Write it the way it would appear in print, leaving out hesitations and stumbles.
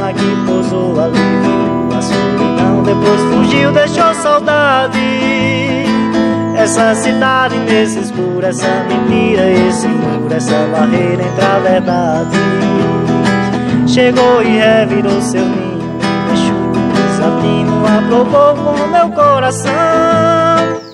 cama que pousou ali, viu a solidão, depois fugiu, deixou saudade. Essa cidade nesse escuro, essa mentira, esse muro, essa barreira entre a verdade. Chegou e revirou seu ninho, deixou um desatino, aprovou com meu coração.